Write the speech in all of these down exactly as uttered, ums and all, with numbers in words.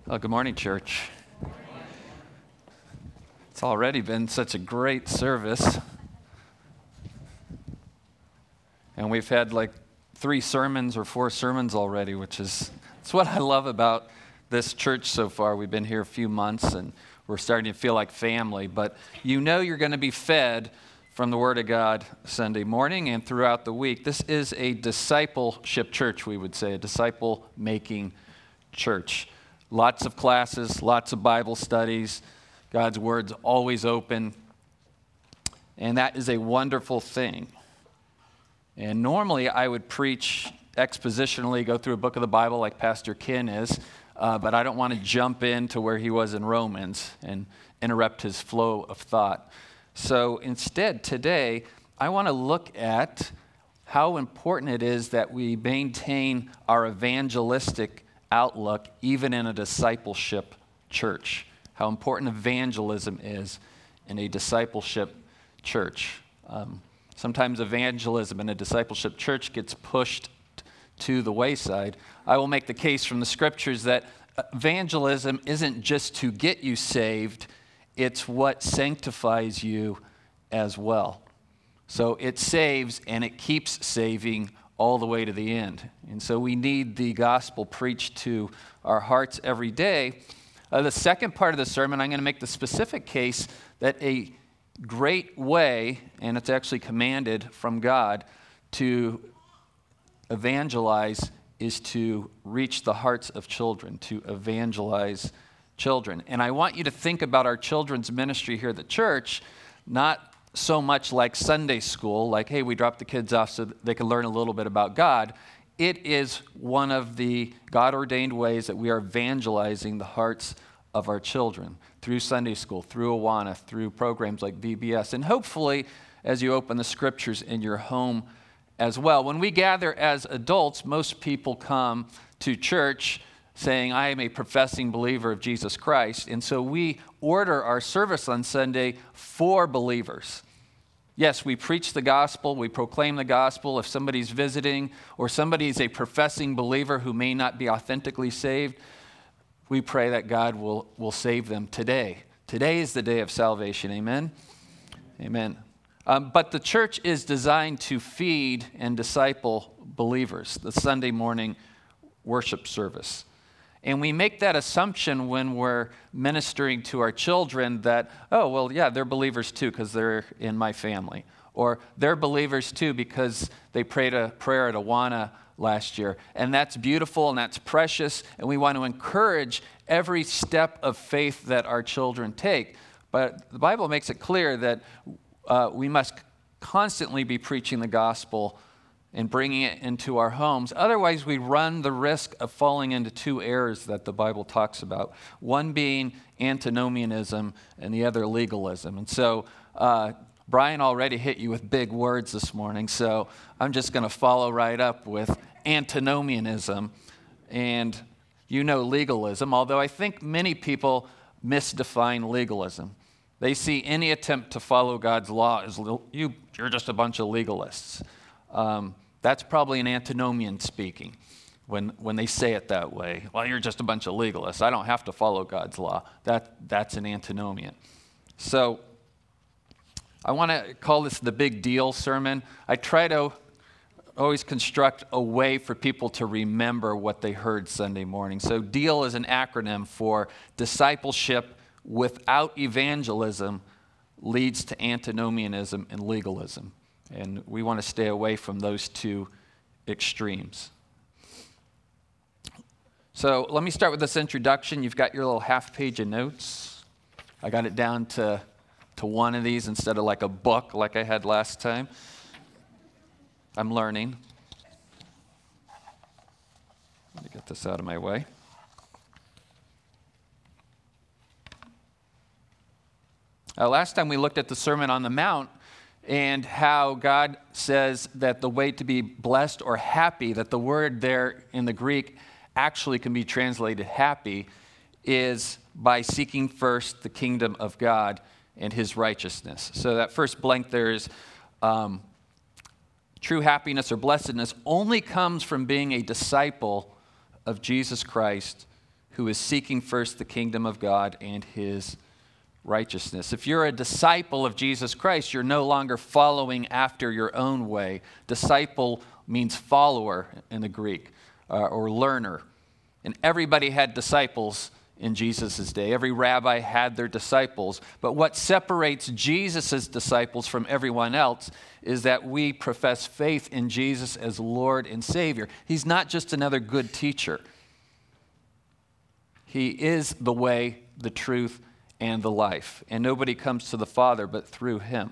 Well, good morning, church. It's already been such a great service. And we've had like three sermons or four sermons already, which is it's what I love about this church so far. We've been here a few months and we're starting to feel like family. But you know you're going to be fed from the Word of God Sunday morning and throughout the week. This is a discipleship church, we would say, a disciple-making church. Lots of classes, lots of Bible studies. God's Word's always open. And that is a wonderful thing. And normally I would preach expositionally, go through a book of the Bible like Pastor Ken is, uh, but I don't want to jump into where he was in Romans and interrupt his flow of thought. So instead, today, I want to look at how important it is that we maintain our evangelistic outlook even in a discipleship church. How important evangelism is in a discipleship church. Um, sometimes evangelism in a discipleship church gets pushed to the wayside. I will make the case from the scriptures that evangelism isn't just to get you saved, it's what sanctifies you as well. So it saves and it keeps saving all the way to the end. And so we need the gospel preached to our hearts every day. Uh, the second part of the sermon, I'm going to make the specific case that a great way, and it's actually commanded from God, to evangelize is to reach the hearts of children, to evangelize children. And I want you to think about our children's ministry here at the church, not so much like Sunday school, like, hey, we drop the kids off so they can learn a little bit about God. It is one of the God-ordained ways that we are evangelizing the hearts of our children through Sunday school, through Awana, through programs like V B S, and hopefully as you open the scriptures in your home as well. When we gather as adults, most people come to church saying, I am a professing believer of Jesus Christ. And so we order our service on Sunday for believers. Yes, we preach the gospel, we proclaim the gospel. If somebody's visiting or somebody is a professing believer who may not be authentically saved, we pray that God will, will save them today. Today is the day of salvation. Amen? Amen. Um, but the church is designed to feed and disciple believers, the Sunday morning worship service. And we make that assumption when we're ministering to our children that, oh, well, yeah, they're believers too because they're in my family. Or they're believers too because they prayed a prayer at Awana last year. And that's beautiful and that's precious. And we want to encourage every step of faith that our children take. But the Bible makes it clear that uh, we must constantly be preaching the gospel and bringing it into our homes. Otherwise, we run the risk of falling into two errors that the Bible talks about, one being antinomianism and the other legalism. And so uh, Brian already hit you with big words this morning, so I'm just going to follow right up with antinomianism. And you know legalism, although I think many people misdefine legalism. They see any attempt to follow God's law as, you, you're just a bunch of legalists. Um, That's probably an antinomian speaking when, when they say it that way. Well, you're just a bunch of legalists. I don't have to follow God's law. That, that's an antinomian. So I want to call this the big deal sermon. I try to always construct a way for people to remember what they heard Sunday morning. So DEAL is an acronym for discipleship without evangelism leads to antinomianism and legalism. And we want to stay away from those two extremes. So let me start with this introduction. You've got your little half page of notes. I got it down to, to one of these instead of like a book like I had last time. I'm learning. Let me get this out of my way. Uh, last time we looked at the Sermon on the Mount and how God says that the way to be blessed or happy, that the word there in the Greek actually can be translated happy, is by seeking first the kingdom of God and his righteousness. So that first blank there is um, true happiness or blessedness only comes from being a disciple of Jesus Christ who is seeking first the kingdom of God and his righteousness. If you're a disciple of Jesus Christ, you're no longer following after your own way. Disciple means follower in the Greek, uh, or learner. And everybody had disciples in Jesus' day. Every rabbi had their disciples. But what separates Jesus' disciples from everyone else is that we profess faith in Jesus as Lord and Savior. He's not just another good teacher. He is the way, the truth, and the life. And nobody comes to the Father but through him.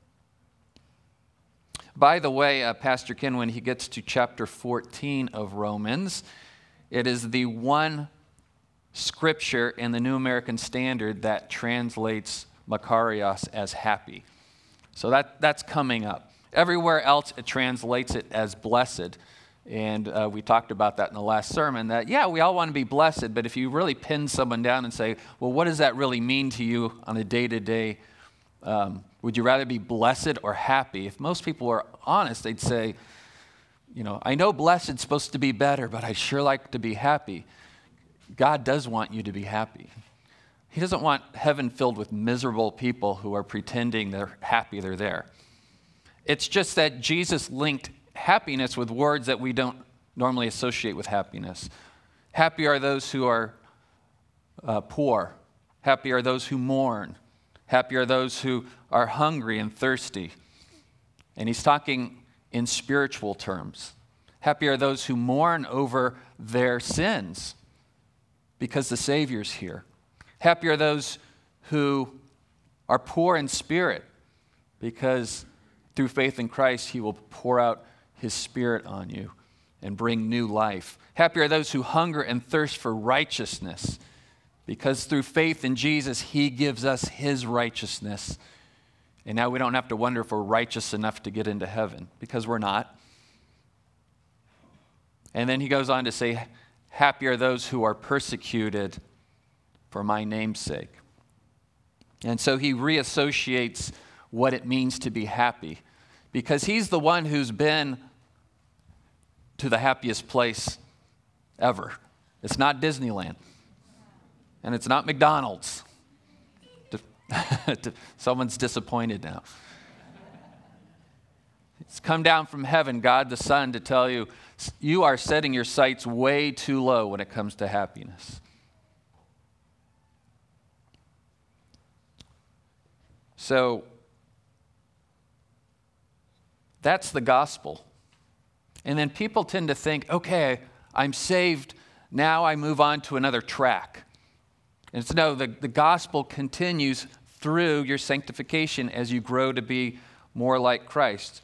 By the way, uh, Pastor Ken, when he gets to chapter fourteen of Romans, it is the one scripture in the New American Standard that translates makarios as happy. So that, that's coming up. Everywhere else, it translates it as blessed. And uh, we talked about that in the last sermon, that, yeah, we all want to be blessed, but if you really pin someone down and say, well, what does that really mean to you on a day-to-day, um, would you rather be blessed or happy? If most people were honest, they'd say, you know, I know blessed's supposed to be better, but I sure like to be happy. God does want you to be happy. He doesn't want heaven filled with miserable people who are pretending they're happy they're there. It's just that Jesus linked happiness with words that we don't normally associate with happiness. Happy are those who are uh, poor. Happy are those who mourn. Happy are those who are hungry and thirsty. And he's talking in spiritual terms. Happy are those who mourn over their sins because the Savior's here. Happy are those who are poor in spirit because through faith in Christ, he will pour out his Spirit on you and bring new life. Happy are those who hunger and thirst for righteousness because through faith in Jesus, he gives us his righteousness. And now we don't have to wonder if we're righteous enough to get into heaven, because we're not. And then he goes on to say, happy are those who are persecuted for my name's sake. And so he reassociates what it means to be happy, because he's the one who's been to the happiest place ever. It's not Disneyland, and it's not McDonald's. Someone's disappointed now. It's come down from heaven, God the Son, to tell you, you are setting your sights way too low when it comes to happiness. So, that's the gospel. And then people tend to think, okay, I'm saved, now I move on to another track. And it's no, the, the gospel continues through your sanctification as you grow to be more like Christ.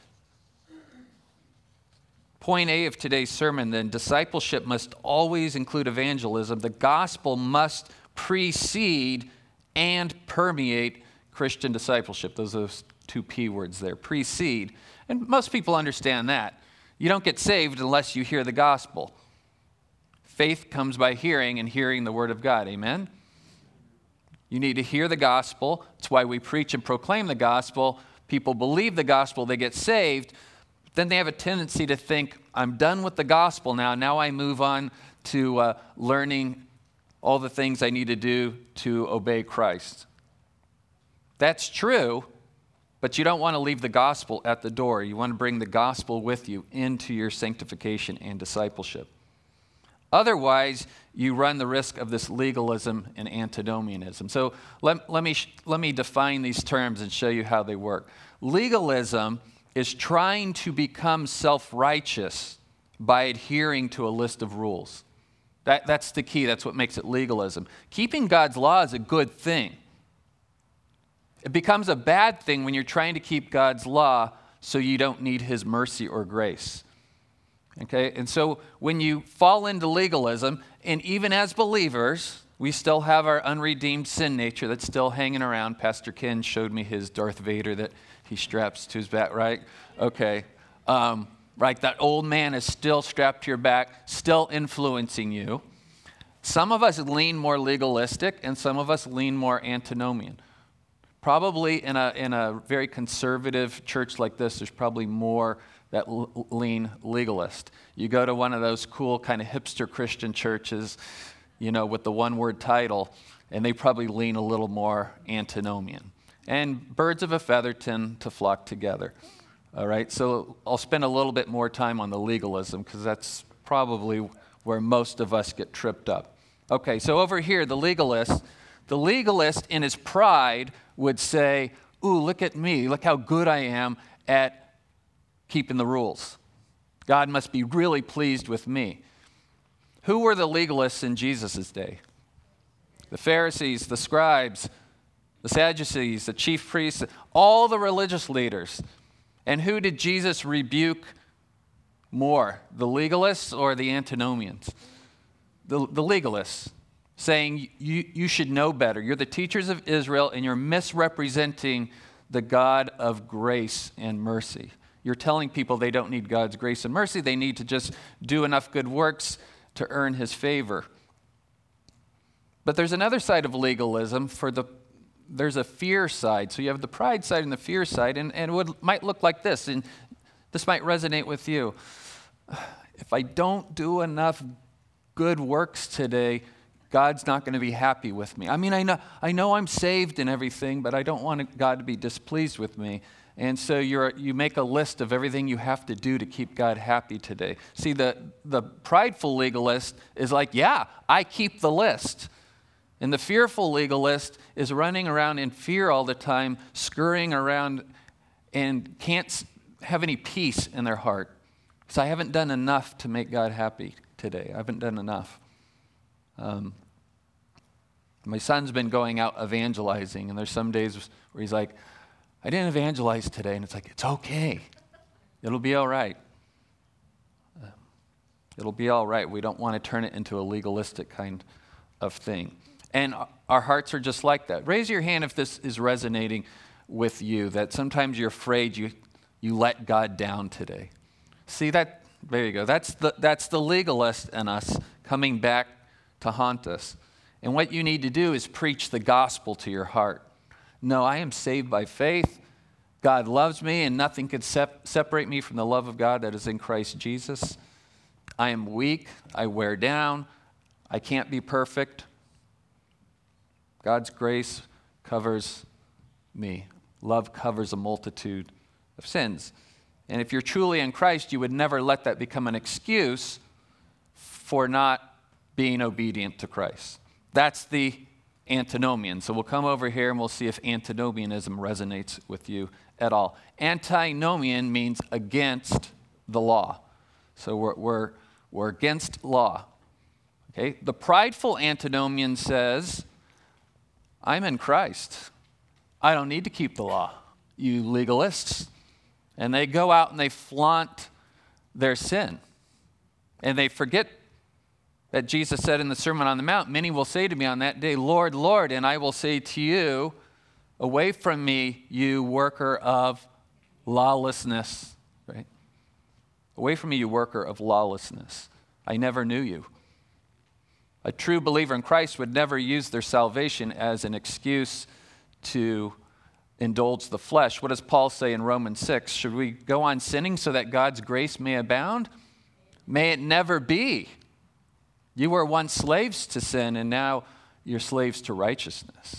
Point A of today's sermon, then, discipleship must always include evangelism. The gospel must precede and permeate Christian discipleship. Those are those two P words there, precede. And most people understand that. You don't get saved unless you hear the gospel. Faith comes by hearing, and hearing the word of God. Amen? You need to hear the gospel. That's why we preach and proclaim the gospel. People believe the gospel, they get saved. Then they have a tendency to think, I'm done with the gospel now. Now I move on to uh, learning all the things I need to do to obey Christ. That's true, but you don't want to leave the gospel at the door. You want to bring the gospel with you into your sanctification and discipleship. Otherwise, you run the risk of this legalism and antinomianism. So let, let, me, let me define these terms and show you how they work. Legalism is trying to become self-righteous by adhering to a list of rules. That, that's the key. That's what makes it legalism. Keeping God's law is a good thing. It becomes a bad thing when you're trying to keep God's law so you don't need his mercy or grace. Okay? And so when you fall into legalism, and even as believers, we still have our unredeemed sin nature that's still hanging around. Pastor Ken showed me his Darth Vader that he straps to his back, right? Okay. Um, right, that old man is still strapped to your back, still influencing you. Some of us lean more legalistic, and some of us lean more antinomian. Probably in a in a very conservative church like this, there's probably more that l- lean legalist. You go to one of those cool kind of hipster Christian churches, you know, with the one-word title, and they probably lean a little more antinomian. And birds of a feather tend to flock together. All right, so I'll spend a little bit more time on the legalism because that's probably where most of us get tripped up. Okay, so over here, the legalist, the legalist in his pride would say, ooh, look at me, look how good I am at keeping the rules. God must be really pleased with me. Who were the legalists in Jesus' day? The Pharisees, the scribes, the Sadducees, the chief priests, all the religious leaders. And who did Jesus rebuke more, the legalists or the antinomians? The, the legalists, saying you, you should know better. You're the teachers of Israel and you're misrepresenting the God of grace and mercy. You're telling people they don't need God's grace and mercy. They need to just do enough good works to earn his favor. But there's another side of legalism. For the there's a fear side. So you have the pride side and the fear side, and, and it would, might look like this, and this might resonate with you. If I don't do enough good works today, God's not going to be happy with me. I mean, I know I know I'm saved and everything, but I don't want God to be displeased with me. And so you're, you make a list of everything you have to do to keep God happy today. See, the, the prideful legalist is like, yeah, I keep the list. And the fearful legalist is running around in fear all the time, scurrying around and can't have any peace in their heart. Because I haven't done enough to make God happy today. I haven't done enough. Um, my son's been going out evangelizing, and there's some days where he's like, I didn't evangelize today. And it's like, it's okay. It'll be all right. Uh, it'll be all right. We don't want to turn it into a legalistic kind of thing. And our hearts are just like that. Raise your hand if this is resonating with you, that sometimes you're afraid you, you let God down today. See, that, there you go. That's the, that's the legalist in us coming back to haunt us. And what you need to do is preach the gospel to your heart. No, I am saved by faith. God loves me, and nothing can sep- separate me from the love of God that is in Christ Jesus. I am weak. I wear down. I can't be perfect. God's grace covers me. Love covers a multitude of sins. And if you're truly in Christ, you would never let that become an excuse for not being obedient to Christ. That's the antinomian. So we'll come over here and we'll see if antinomianism resonates with you at all. Antinomian means against the law. So we're, we're, we're against law. Okay? The prideful antinomian says, I'm in Christ. I don't need to keep the law, you legalists. And they go out and they flaunt their sin. And they forget that Jesus said in the Sermon on the Mount, many will say to me on that day, Lord, Lord, and I will say to you, away from me, you worker of lawlessness. Right? Away from me, you worker of lawlessness. I never knew you. A true believer in Christ would never use their salvation as an excuse to indulge the flesh. What does Paul say in Romans six? Should we go on sinning so that God's grace may abound? May it never be. You were once slaves to sin, and now you're slaves to righteousness.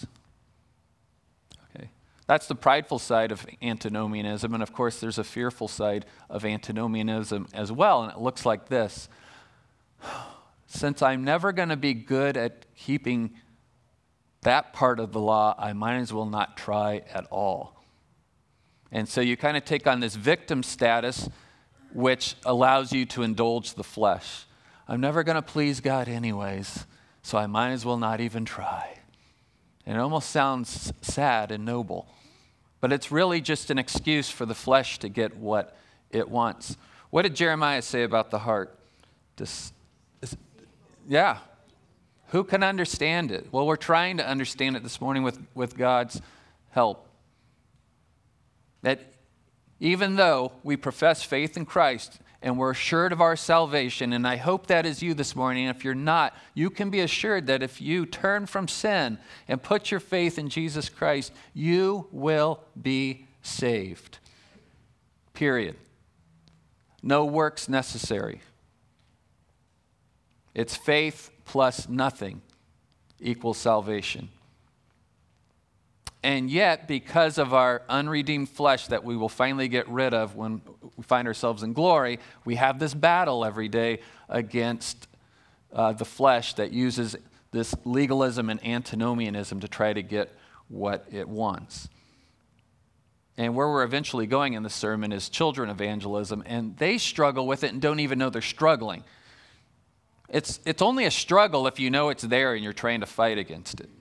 Okay, that's the prideful side of antinomianism, and of course there's a fearful side of antinomianism as well, and it looks like this. Since I'm never going to be good at keeping that part of the law, I might as well not try at all. And so you kind of take on this victim status, which allows you to indulge the flesh. I'm never going to please God anyways, so I might as well not even try. And it almost sounds sad and noble, but it's really just an excuse for the flesh to get what it wants. What did Jeremiah say about the heart? This, this, yeah. Who can understand it? Well, we're trying to understand it this morning with, with God's help. That even though we profess faith in Christ and we're assured of our salvation, and I hope that is you this morning, if you're not, you can be assured that if you turn from sin and put your faith in Jesus Christ, you will be saved. Period. No works necessary. It's faith plus nothing equals salvation. And yet, because of our unredeemed flesh that we will finally get rid of when we find ourselves in glory, we have this battle every day against uh, the flesh that uses this legalism and antinomianism to try to get what it wants. And where we're eventually going in the sermon is children evangelism, and they struggle with it and don't even know they're struggling. It's, it's only a struggle if you know it's there and you're trying to fight against it.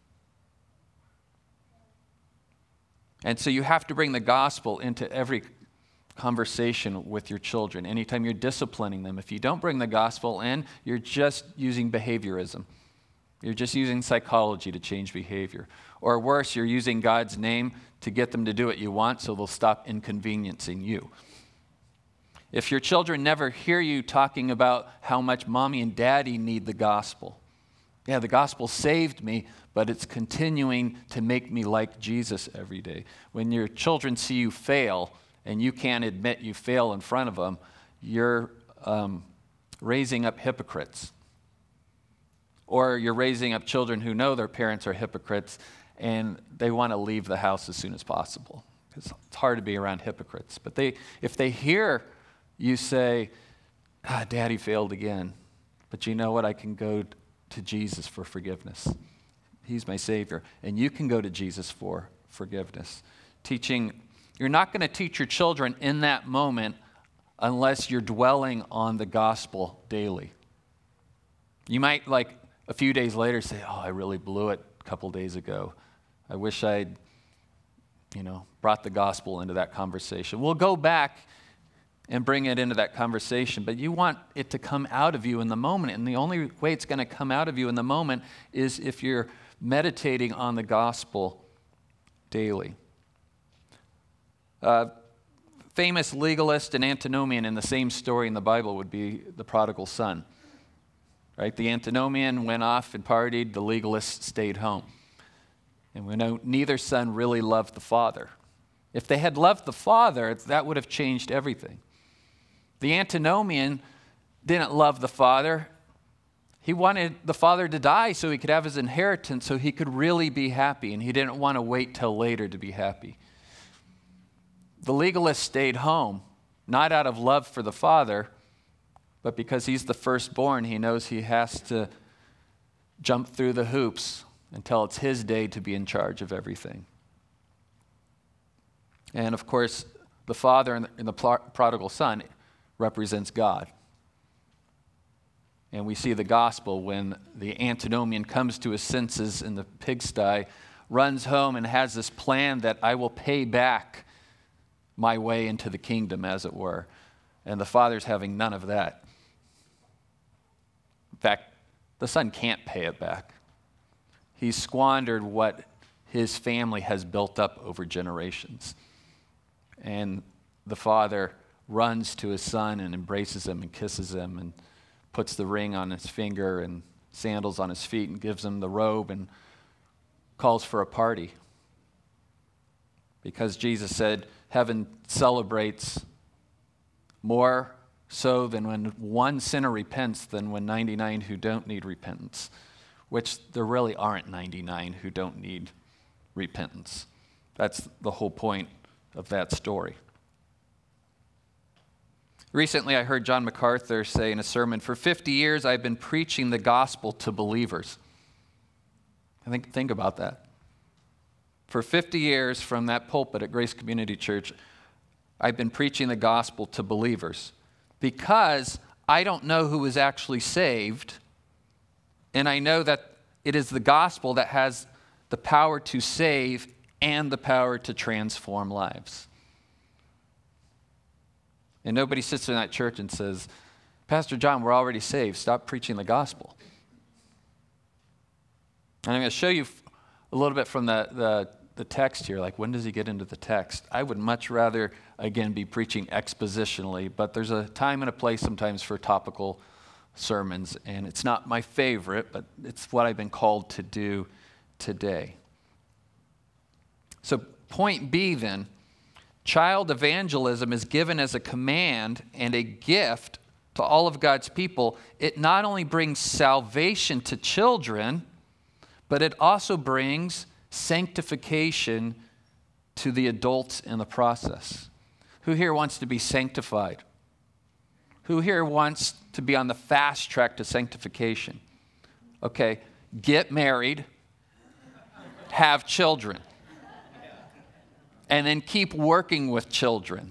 And so you have to bring the gospel into every conversation with your children. Anytime you're disciplining them, if you don't bring the gospel in, you're just using behaviorism. You're just using psychology to change behavior. Or worse, you're using God's name to get them to do what you want so they'll stop inconveniencing you. If your children never hear you talking about how much mommy and daddy need the gospel, yeah, the gospel saved me, but it's continuing to make me like Jesus every day. When your children see you fail and you can't admit you fail in front of them, you're um, raising up hypocrites. Or you're raising up children who know their parents are hypocrites and they want to leave the house as soon as possible. It's hard to be around hypocrites. But they, if they hear you say, ah, Daddy failed again, but you know what? I can go to Jesus for forgiveness. He's my Savior. And you can go to Jesus for forgiveness. Teaching, you're not going to teach your children in that moment unless you're dwelling on the gospel daily. You might, like, a few days later say, oh, I really blew it a couple days ago. I wish I'd, you know, brought the gospel into that conversation. We'll go back and bring it into that conversation, but you want it to come out of you in the moment, and the only way it's going to come out of you in the moment is if you're meditating on the gospel daily. Uh, famous legalist and antinomian in the same story in the Bible would be the prodigal son. Right? The antinomian went off and partied, the legalist stayed home. And we know neither son really loved the father. If they had loved the father, that would have changed everything. The antinomian didn't love the father. He wanted the father to die so he could have his inheritance, so he could really be happy, and he didn't want to wait till later to be happy. The legalist stayed home, not out of love for the father, but because he's the firstborn, he knows he has to jump through the hoops until it's his day to be in charge of everything. And of course, the father in the, in the prodigal son represents God. And we see the gospel when the antinomian comes to his senses in the pigsty, runs home and has this plan that I will pay back my way into the kingdom, as it were. And the father's having none of that. In fact, the son can't pay it back. He's squandered what his family has built up over generations. And the father runs to his son and embraces him and kisses him and puts the ring on his finger and sandals on his feet and gives him the robe and calls for a party. Because Jesus said heaven celebrates more so than when one sinner repents than when ninety-nine who don't need repentance, which there really aren't ninety-nine who don't need repentance. That's the whole point of that story. Recently, I heard John MacArthur say in a sermon, for fifty years, I've been preaching the gospel to believers. I think, think about that. For fifty years from that pulpit at Grace Community Church, I've been preaching the gospel to believers because I don't know who is actually saved, and I know that it is the gospel that has the power to save and the power to transform lives. And nobody sits in that church and says, Pastor John, we're already saved. Stop preaching the gospel. And I'm going to show you a little bit from the, the, the text here. Like, when does he get into the text? I would much rather, again, be preaching expositionally, but there's a time and a place sometimes for topical sermons, and it's not my favorite, but it's what I've been called to do today. So point B then, child evangelism is given as a command and a gift to all of God's people, it not only brings salvation to children, but it also brings sanctification to the adults in the process. Who here wants to be sanctified? Who here wants to be on the fast track to sanctification? Okay, get married, have children, and then keep working with children.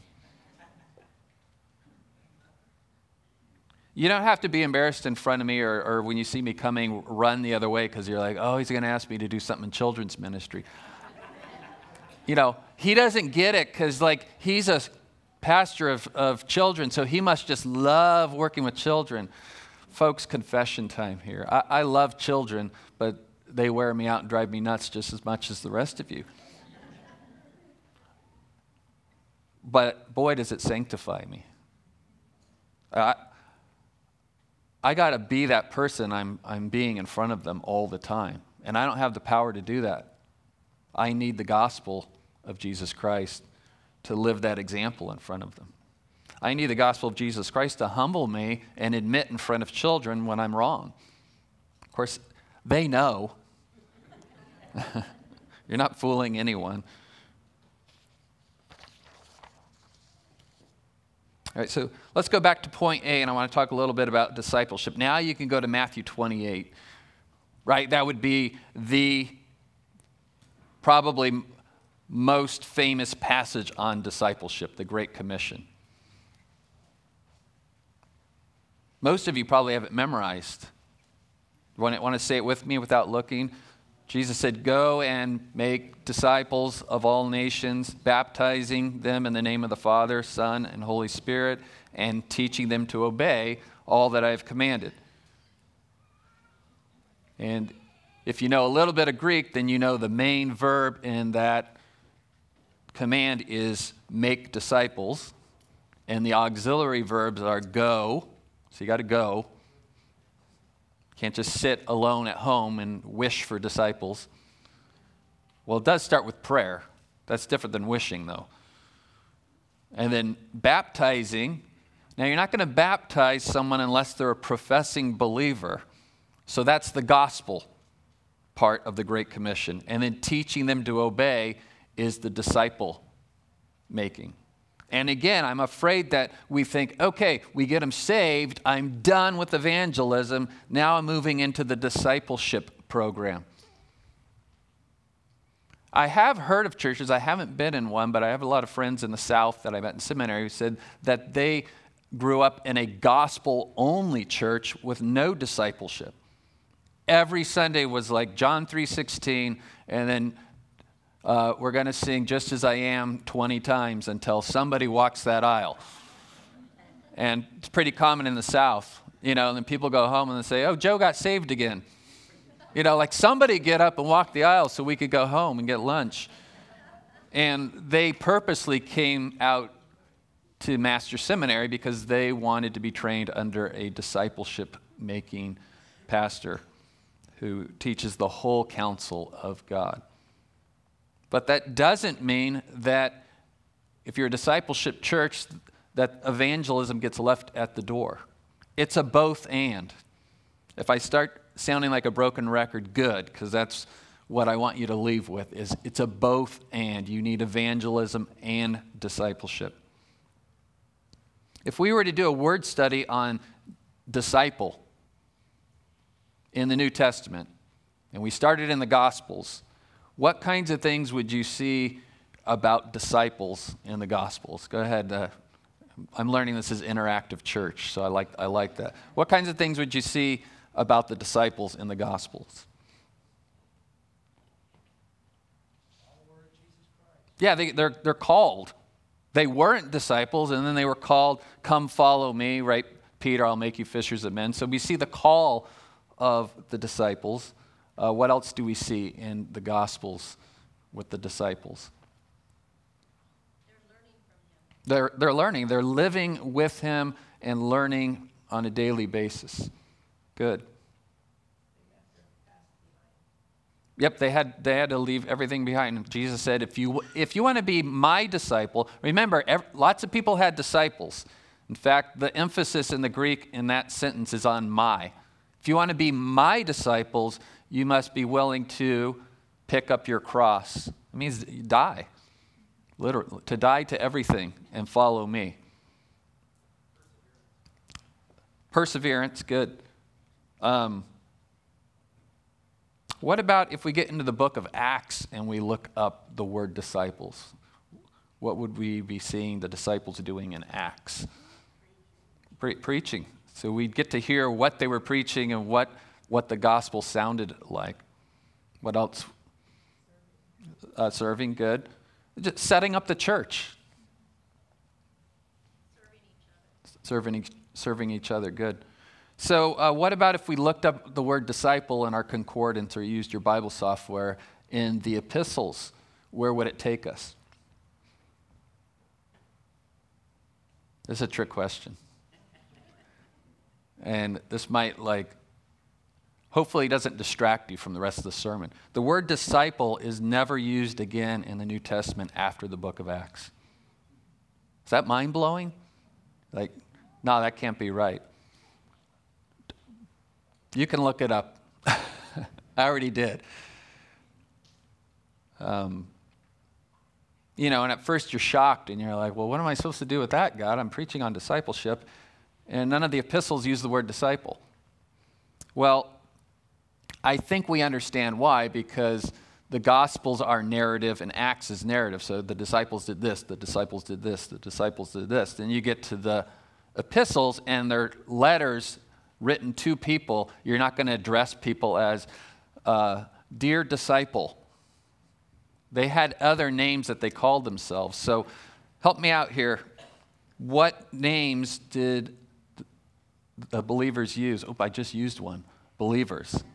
You don't have to be embarrassed in front of me or, or when you see me coming, run the other way because you're like, oh, he's going to ask me to do something in children's ministry. You know, he doesn't get it because, like, he's a pastor of, of children, so he must just love working with children. Folks, confession time here. I, I love children, but they wear me out and drive me nuts just as much as the rest of you. But boy, does it sanctify me. I, I got to be that person I'm, I'm being in front of them all the time. And I don't have the power to do that. I need the gospel of Jesus Christ to live that example in front of them. I need the gospel of Jesus Christ to humble me and admit in front of children when I'm wrong. Of course, they know. You're not fooling anyone. All right, so let's go back to point A, and I want to talk a little bit about discipleship. Now you can go to Matthew twenty-eight, right? That would be the probably most famous passage on discipleship, the Great Commission. Most of you probably have it memorized. Want to, want to say it with me without looking? Jesus said, go and make disciples of all nations, baptizing them in the name of the Father, Son, and Holy Spirit, and teaching them to obey all that I have commanded. And if you know a little bit of Greek, then you know the main verb in that command is make disciples, and the auxiliary verbs are go, so you got to go. Can't just sit alone at home and wish for disciples. Well, it does start with prayer. That's different than wishing, though. And then baptizing. Now, you're not going to baptize someone unless they're a professing believer. So that's the gospel part of the Great Commission. And then teaching them to obey is the disciple making. And again, I'm afraid that we think, okay, we get them saved, I'm done with evangelism, now I'm moving into the discipleship program. I have heard of churches, I haven't been in one, but I have a lot of friends in the South that I met in seminary who said that they grew up in a gospel-only church with no discipleship. Every Sunday was like John three sixteen, and then Uh, we're going to sing Just As I Am twenty times until somebody walks that aisle. And it's pretty common in the South, you know, and then people go home and they say, oh, Joe got saved again. You know, like somebody get up and walk the aisle so we could go home and get lunch. And they purposely came out to Master Seminary because they wanted to be trained under a discipleship-making pastor who teaches the whole counsel of God. But that doesn't mean that if you're a discipleship church, that evangelism gets left at the door. It's a both and. If I start sounding like a broken record, good, because that's what I want you to leave with, is it's a both and. You need evangelism and discipleship. If we were to do a word study on disciple in the New Testament, and we started in the Gospels, what kinds of things would you see about disciples in the Gospels? Go ahead. Uh, I'm learning this is interactive church, so I like I like that. What kinds of things would you see about the disciples in the Gospels? Yeah, they, they're they're called. They weren't disciples, and then they were called, come follow me, right? Peter, I'll make you fishers of men. So we see the call of the disciples. Uh, what else do we see in the Gospels with the disciples? They're learning from him. They're, they're learning. They're living with him and learning on a daily basis. Good. Yep, they had they had to leave everything behind. Jesus said, if you if you want to be my disciple, remember, every, lots of people had disciples. In fact, the emphasis in the Greek in that sentence is on my. If you want to be my disciples, you must be willing to pick up your cross. It means die, literally, to die to everything and follow me. Perseverance, good. Um, what about if we get into the book of Acts and we look up the word disciples? What would we be seeing the disciples doing in Acts? Pre- preaching. So we'd get to hear what they were preaching and what, what the gospel sounded like. What else? Uh, serving, good. Just setting up the church. Serving each other. Serving each, serving each other, good. So uh, what about if we looked up the word disciple in our concordance or used your Bible software in the epistles? Where would it take us? This is a trick question. And this might, like, hopefully it doesn't distract you from the rest of the sermon. The word disciple is never used again in the New Testament after the book of Acts. Is that mind-blowing? Like, no, that can't be right. You can look it up. I already did. Um, you know, and at first you're shocked and you're like, well, what am I supposed to do with that, God? I'm preaching on discipleship. And none of the epistles use the word disciple. Well, I think we understand why, because the Gospels are narrative and Acts is narrative. So the disciples did this, the disciples did this, the disciples did this. Then you get to the epistles and they're letters written to people. You're not going to address people as, uh, dear disciple. They had other names that they called themselves. So help me out here. What names did the believers use? Oh, I just used one. Believers.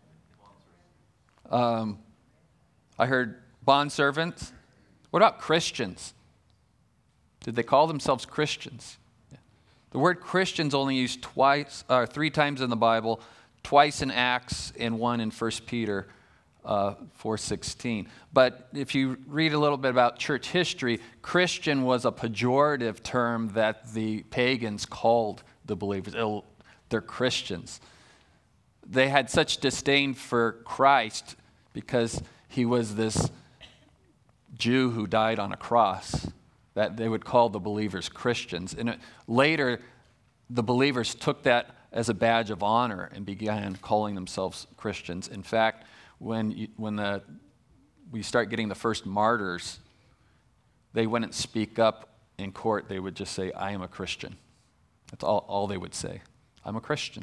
Um, I heard bondservants. What about Christians? Did they call themselves Christians? Yeah. The word Christians only used twice, or three times in the Bible, twice in Acts and one in First Peter uh, four sixteen. But if you read a little bit about church history, Christian was a pejorative term that the pagans called the believers. It'll, they're Christians. They had such disdain for Christ because he was this Jew who died on a cross that they would call the believers Christians. And it, later, the believers took that as a badge of honor and began calling themselves Christians. In fact, when you, when the, we start getting the first martyrs, they wouldn't speak up in court. They would just say, I am a Christian. That's all, all they would say. I'm a Christian.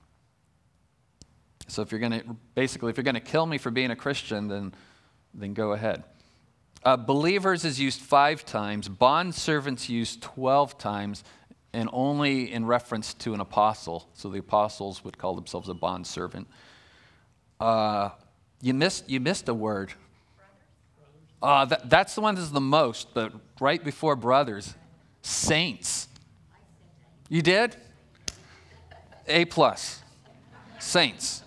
So if you're going to, basically, if you're going to kill me for being a Christian, then, then go ahead. Uh, believers is used five times. Bondservants used twelve times, and only in reference to an apostle. So the apostles would call themselves a bondservant. Uh, you missed, you missed a word. Uh, that, that's the one that's the most, but right before brothers, saints. You did? A plus. Saints.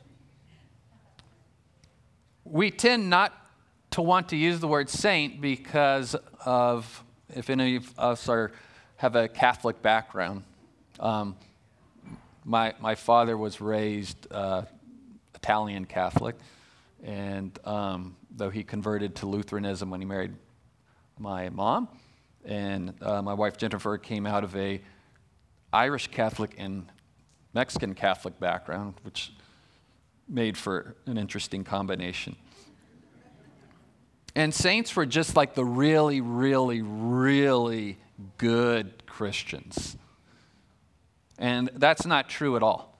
We tend not to want to use the word saint because of, if any of us are, have a Catholic background. Um, my, my father was raised uh, Italian Catholic, and um, though he converted to Lutheranism when he married my mom, and uh, my wife Jennifer came out of a Irish Catholic and Mexican Catholic background, which made for an interesting combination. And saints were just like the really, really, really good Christians. And that's not true at all.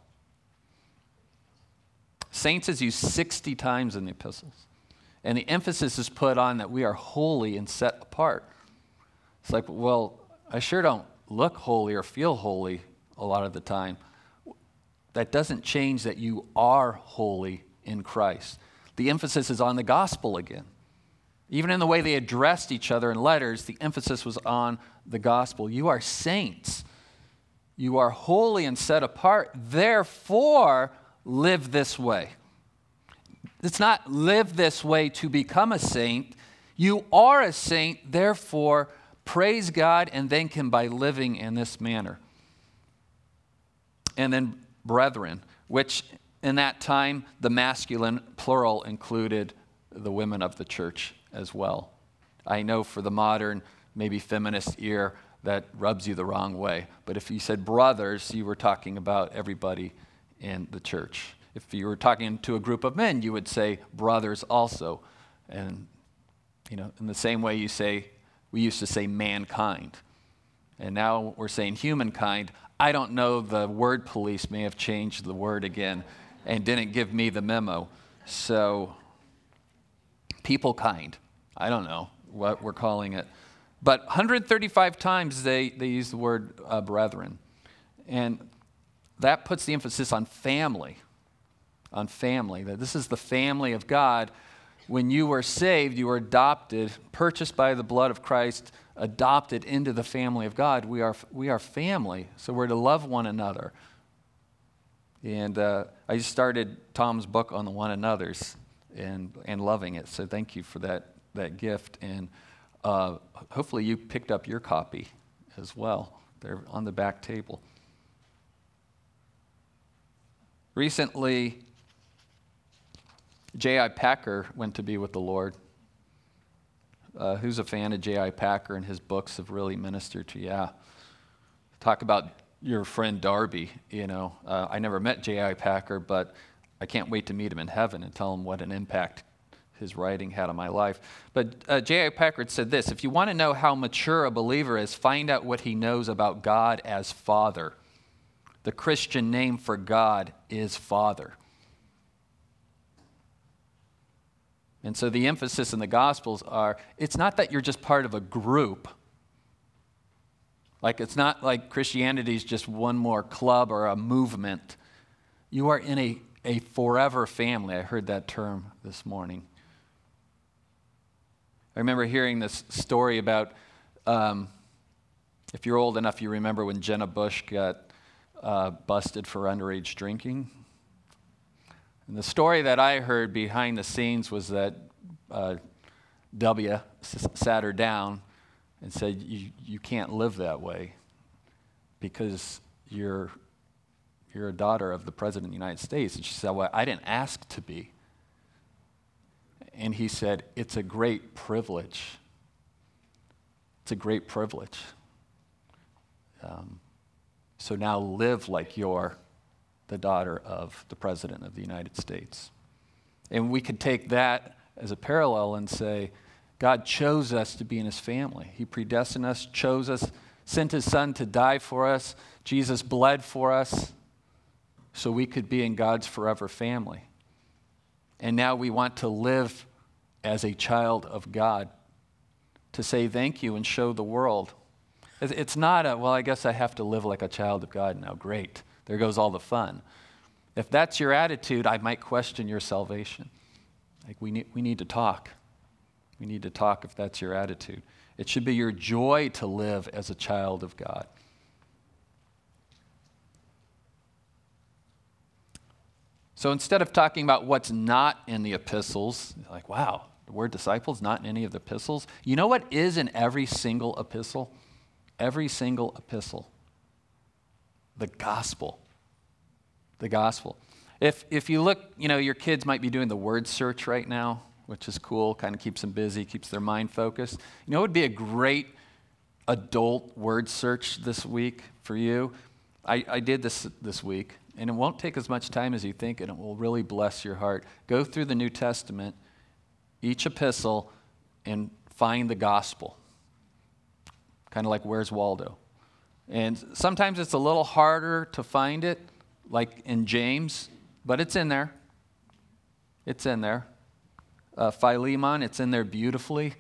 Saints is used sixty times in the epistles. And the emphasis is put on that we are holy and set apart. It's like, well, I sure don't look holy or feel holy a lot of the time. That doesn't change that you are holy in Christ. The emphasis is on the gospel again. Even in the way they addressed each other in letters, the emphasis was on the gospel. You are saints. You are holy and set apart. Therefore, live this way. It's not live this way to become a saint. You are a saint, therefore praise God and thank him by living in this manner. And then brethren, which in that time, the masculine plural included the women of the church as well. I know for the modern, maybe feminist ear, that rubs you the wrong way. But if you said brothers, you were talking about everybody in the church. If you were talking to a group of men, you would say brothers also. And, you know, in the same way you say, we used to say mankind. And now we're saying humankind. I don't know, the word police may have changed the word again and didn't give me the memo. So, people kind. I don't know what we're calling it. But one hundred thirty-five times they, they use the word uh, brethren. And that puts the emphasis on family, on family, that this is the family of God. When you were saved, you were adopted, purchased by the blood of Christ, adopted into the family of God. We are, we are family, so we're to love one another. And uh, I just started Tom's book on the one another's and, and loving it, so thank you for that, that gift. And uh, hopefully you picked up your copy as well. They're on the back table. Recently, J I. Packer went to be with the Lord. Uh, who's a fan of J I. Packer and his books have really ministered to you? Yeah. Talk about your friend Darby, you know. Uh, I never met J I. Packer, but I can't wait to meet him in heaven and tell him what an impact his writing had on my life. But uh, J I. Packer said this: if you want to know how mature a believer is, find out what he knows about God as Father. The Christian name for God is Father. And so the emphasis in the Gospels are, it's not that you're just part of a group. Like, it's not like Christianity is just one more club or a movement. You are in a, a forever family. I heard that term this morning. I remember hearing this story about, um, if you're old enough, you remember when Jenna Bush got uh, busted for underage drinking. And the story that I heard behind the scenes was that uh, W s- sat her down and said, you, you can't live that way because you're, you're a daughter of the President of the United States. And she said, well, I didn't ask to be. And he said, it's a great privilege. It's a great privilege. Um, so now live like you're the daughter of the President of the United States. And we could take that as a parallel and say, God chose us to be in his family. He predestined us, chose us, sent his son to die for us. Jesus bled for us so we could be in God's forever family. And now we want to live as a child of God, to say thank you and show the world. It's not a, well, I guess I have to live like a child of God now. Great. There goes all the fun. If that's your attitude, I might question your salvation. Like we need, we need to talk. We need to talk if that's your attitude. It should be your joy to live as a child of God. So instead of talking about what's not in the epistles, like, wow, the word disciples not in any of the epistles. You know what is in every single epistle? Every single epistle. The gospel. The gospel. If if you look, you know, your kids might be doing the word search right now, which is cool, kind of keeps them busy, keeps their mind focused. You know, it would be a great adult word search this week for you. I, I did this this week, and it won't take as much time as you think, and it will really bless your heart. Go through the New Testament, each epistle, and find the gospel. Kind of like Where's Waldo? And sometimes it's a little harder to find it, like in James, but it's in there. It's in there. Uh, Philemon, it's in there beautifully.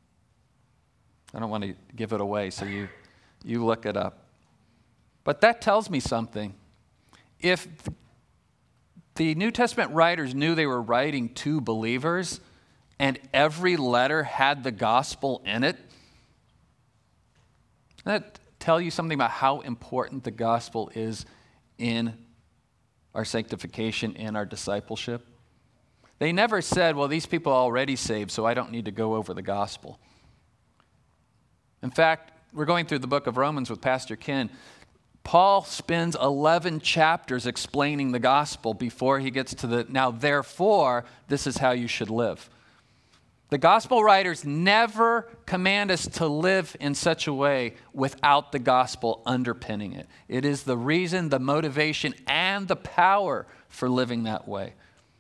I don't want to give it away, so you, you look it up. But that tells me something. If the New Testament writers knew they were writing to believers, and every letter had the gospel in it, doesn't that tell you something about how important the gospel is in our sanctification and our discipleship? They never said, well, these people are already saved, so I don't need to go over the gospel. In fact, we're going through the book of Romans with Pastor Ken. Paul spends eleven chapters explaining the gospel before he gets to the, now therefore, this is how you should live. The gospel writers never command us to live in such a way without the gospel underpinning it. It is the reason, the motivation, and the power for living that way.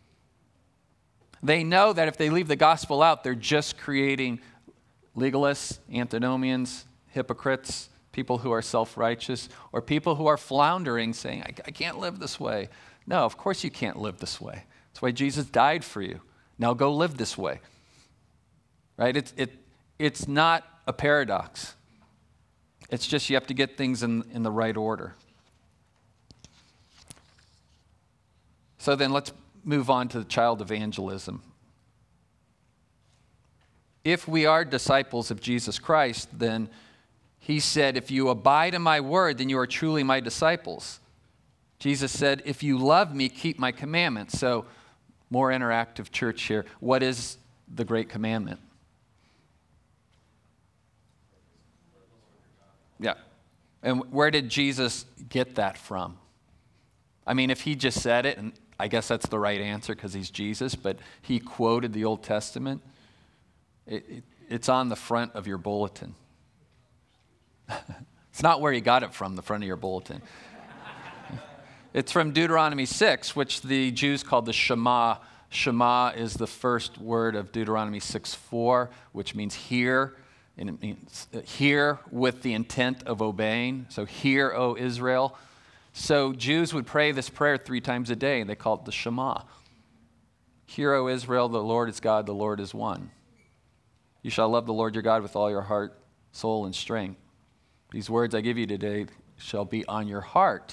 They know that if they leave the gospel out, they're just creating legalists, antinomians, hypocrites, people who are self-righteous, or people who are floundering, saying, I, I can't live this way. No, of course you can't live this way. That's why Jesus died for you. Now go live this way. Right? It's, it, it's not a paradox. It's just you have to get things in, in the right order. So then let's move on to child evangelism. If we are disciples of Jesus Christ, then he said, if you abide in my word, then you are truly my disciples. Jesus said, if you love me, keep my commandments. So more interactive church here. What is the great commandment? Yeah. And where did Jesus get that from? I mean, if he just said it, and I guess that's the right answer because he's Jesus, but he quoted the Old Testament. It, it, it's on the front of your bulletin. It's not where he got it from, the front of your bulletin. It's from Deuteronomy six, which the Jews called the Shema. Shema is the first word of Deuteronomy six four, which means hear. And it means hear with the intent of obeying. So hear, O Israel. So Jews would pray this prayer three times a day, and they called it the Shema. Hear, O Israel, the Lord is God, the Lord is one. You shall love the Lord your God with all your heart, soul, and strength. These words I give you today shall be on your heart.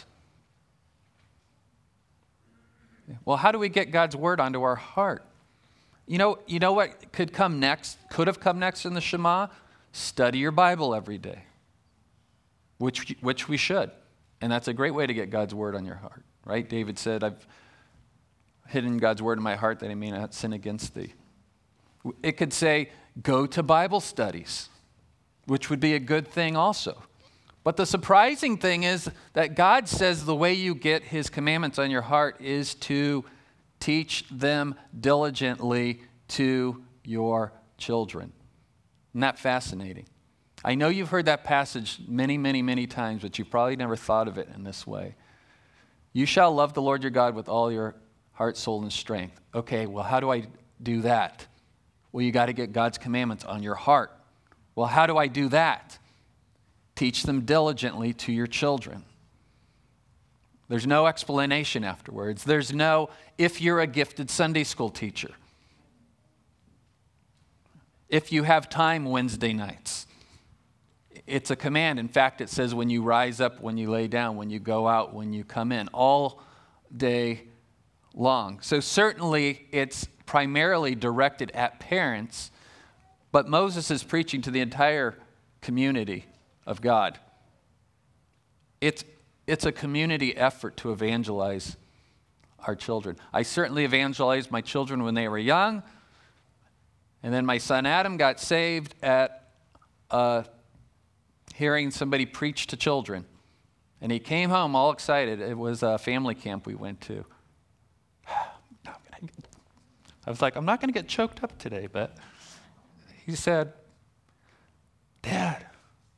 Well, how do we get God's word onto our heart? You know, you know what could come next, could have come next in the Shema? Study your Bible every day, which, which we should. And that's a great way to get God's word on your heart, right? David said, I've hidden God's word in my heart that I may not sin against thee. It could say, go to Bible studies, which would be a good thing also. But the surprising thing is that God says the way you get his commandments on your heart is to teach them diligently to your children. Isn't that fascinating? I know you've heard that passage many, many, many times, but you probably never thought of it in this way. You shall love the Lord your God with all your heart, soul, and strength. Okay, well, how do I do that? Well, you got to get God's commandments on your heart. Well, how do I do that? Teach them diligently to your children. There's no explanation afterwards. There's no, if you're a gifted Sunday school teacher. If you have time Wednesday nights. It's a command. In fact, it says when you rise up, when you lay down, when you go out, when you come in, all day long. So certainly it's primarily directed at parents, but Moses is preaching to the entire community of God. It's, it's a community effort to evangelize our children. I certainly evangelized my children when they were young, and then my son Adam got saved at uh, hearing somebody preach to children. And he came home all excited. It was a family camp we went to. I was like, I'm not going to get choked up today, but he said, Dad,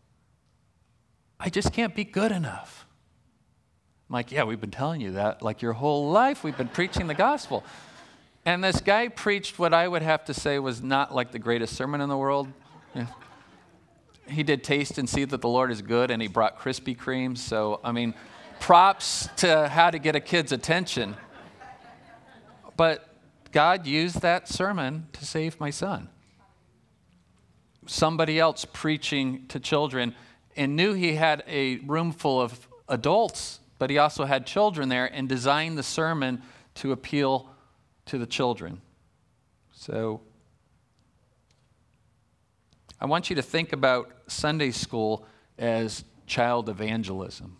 I just can't be good enough. I'm like, yeah, we've been telling you that like your whole life. We've been preaching the gospel. And this guy preached what I would have to say was not like the greatest sermon in the world. Yeah. He did taste and see that the Lord is good, and he brought Krispy Kremes. So, I mean, props to how to get a kid's attention. But God used that sermon to save my son. Somebody else preaching to children and knew he had a room full of adults, but he also had children there, and designed the sermon to appeal to the children. So I want you to think about Sunday school as child evangelism.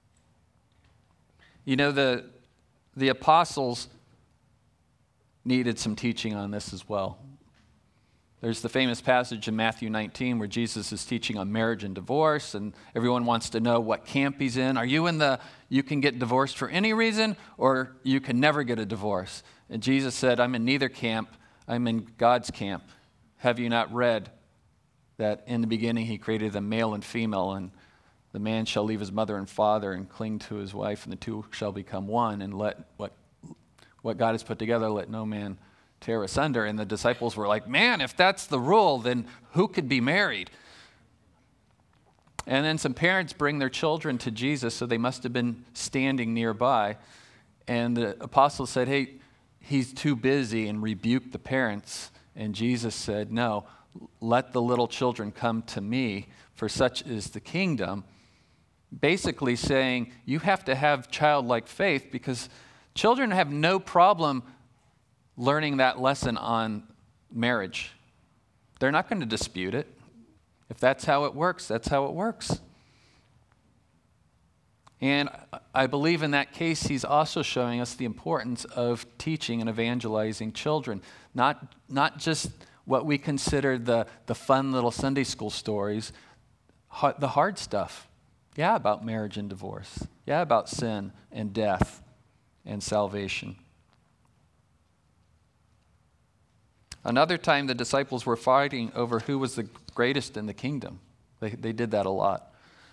You know, the, the apostles needed some teaching on this as well. There's the famous passage in Matthew nineteen where Jesus is teaching on marriage and divorce, and everyone wants to know what camp he's in. Are you in the, you can get divorced for any reason, or you can never get a divorce? And Jesus said, I'm in neither camp. I'm in God's camp. Have you not read that in the beginning he created them male and female, and the man shall leave his mother and father and cling to his wife, and the two shall become one, and let what what God has put together, let no man tear asunder. And the disciples were like, man, if that's the rule, then who could be married? And then some parents bring their children to Jesus, so they must have been standing nearby. And the apostles said, hey, he's too busy, and rebuked the parents. And Jesus said, no, let the little children come to me, for such is the kingdom. Basically saying you have to have childlike faith, because children have no problem learning that lesson on marriage. They're not going to dispute it. If that's how it works, that's how it works. And I believe in that case, he's also showing us the importance of teaching and evangelizing children, not, not just what we consider the, the fun little Sunday school stories, the hard stuff. Yeah, about marriage and divorce. Yeah, about sin and death and salvation. Another time, the disciples were fighting over who was the greatest in the kingdom. They, they did that a lot.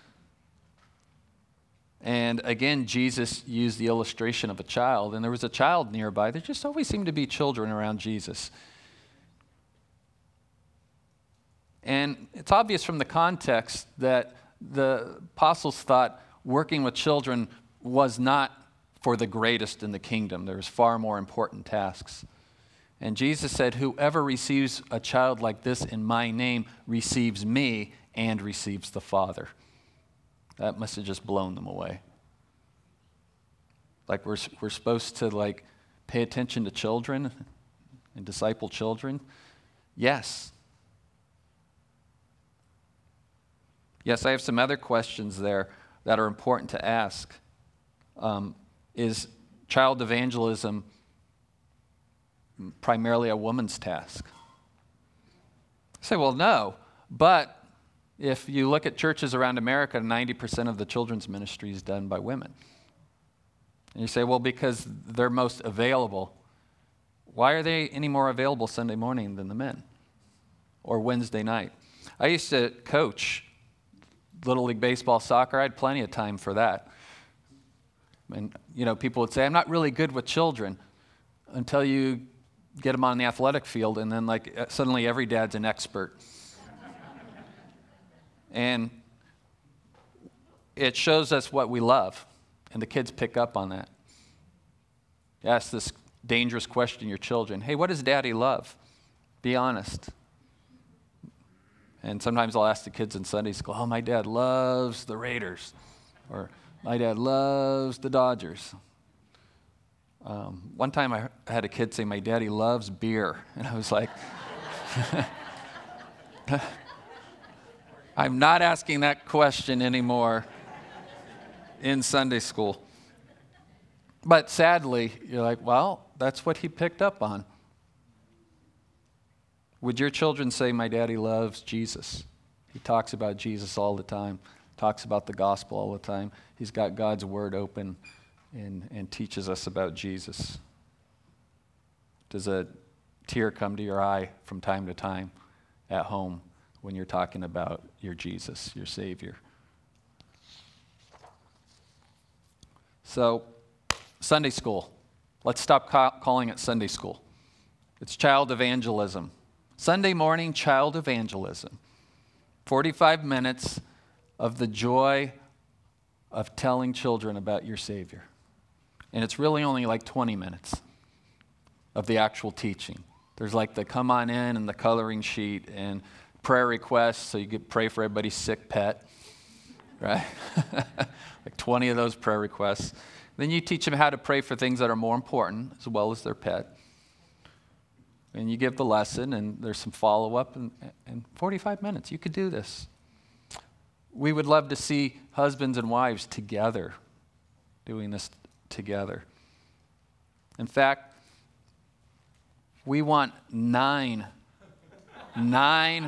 And again, Jesus used the illustration of a child, and there was a child nearby. There just always seemed to be children around Jesus. And it's obvious from the context that the apostles thought working with children was not for the greatest in the kingdom. There was far more important tasks. And Jesus said, whoever receives a child like this in my name receives me and receives the Father. That must have just blown them away. Like we're, we're supposed to like pay attention to children and disciple children? Yes. Yes, I have some other questions there that are important to ask. Um, is child evangelism primarily a woman's task? I say, well, no. But if you look at churches around America, ninety percent of the children's ministry is done by women. And you say, well, because they're most available. Why are they any more available Sunday morning than the men? Or Wednesday night? I used to coach Little League Baseball, soccer. I had plenty of time for that. And, you know, people would say, I'm not really good with children, until you get them on the athletic field, and then, like, suddenly every dad's an expert. And it shows us what we love, and the kids pick up on that. You ask this dangerous question your children, hey, what does daddy love? Be honest. And sometimes I'll ask the kids in Sunday school, oh, my dad loves the Raiders, or my dad loves the Dodgers. Um, one time I had a kid say, my daddy loves beer. And I was like, I'm not asking that question anymore in Sunday school. But sadly, you're like, well, that's what he picked up on. Would your children say, my daddy loves Jesus? He talks about Jesus all the time, talks about the gospel all the time. He's got God's word open and, and teaches us about Jesus. Does a tear come to your eye from time to time at home when you're talking about your Jesus, your Savior? So, Sunday school. Let's stop ca- calling it Sunday school. It's child evangelism. Sunday morning child evangelism. forty-five minutes of the joy of telling children about your Savior. And it's really only like twenty minutes of the actual teaching. There's like the come on in and the coloring sheet and prayer requests, so you could pray for everybody's sick pet, right? Like twenty of those prayer requests. Then you teach them how to pray for things that are more important as well as their pet. And you give the lesson, and there's some follow-up, and, and forty-five minutes, you could do this. We would love to see husbands and wives together doing this together. In fact, we want nine Nine,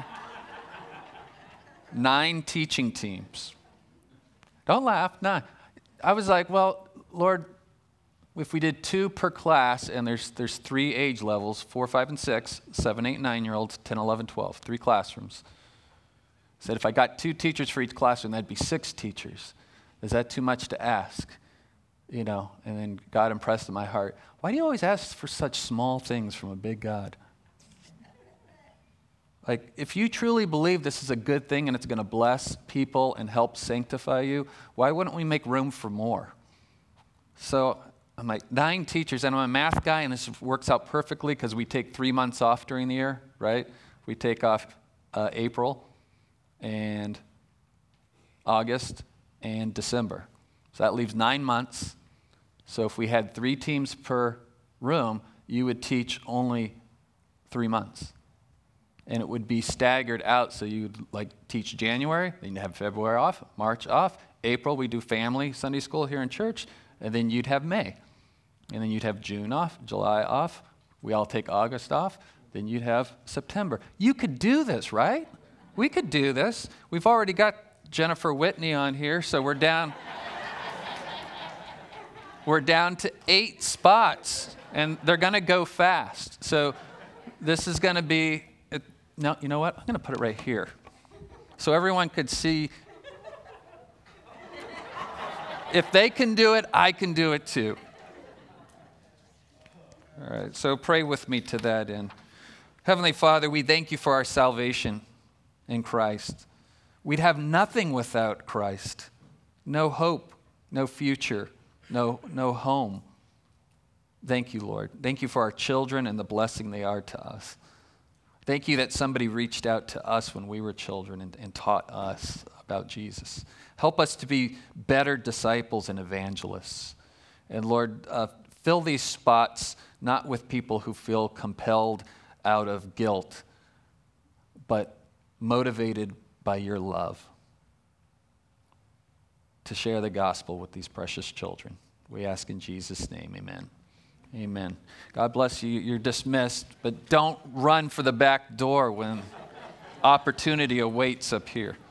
nine teaching teams. Don't laugh. Nine. I was like, well, Lord, if we did two per class, and there's there's three age levels, four, five, and six, seven, eight, nine-year-olds, ten, eleven, twelve, three classrooms. I said, if I got two teachers for each classroom, that'd be six teachers. Is that too much to ask? You know, and then God impressed in my heart, why do you always ask for such small things from a big God? Like, if you truly believe this is a good thing and it's going to bless people and help sanctify you, why wouldn't we make room for more? So I'm like, nine teachers, and I'm a math guy, and this works out perfectly because we take three months off during the year, right? We take off uh, April and August and December. So that leaves nine months. So if we had three teams per room, you would teach only three months. And it would be staggered out, so you'd like teach January, then you'd have February off, March off, April we do family Sunday school here in church, and then you'd have May. And then you'd have June off, July off, we all take August off, then you'd have September. You could do this, right? We could do this. We've already got Jennifer Whitney on here, so we're down we're down to eight spots, and they're gonna go fast. So this is gonna be, it, no, you know what? I'm gonna put it right here. So everyone could see. If they can do it, I can do it too. All right, so pray with me to that end. Heavenly Father, we thank you for our salvation in Christ. We'd have nothing without Christ. No hope, no future, no, no home. Thank you, Lord. Thank you for our children and the blessing they are to us. Thank you that somebody reached out to us when we were children and, and taught us about Jesus. Help us to be better disciples and evangelists. And Lord, uh, fill these spots not with people who feel compelled out of guilt, but motivated by your love to share the gospel with these precious children. We ask in Jesus' name, amen. Amen. God bless you. You're dismissed, but don't run for the back door when opportunity awaits up here.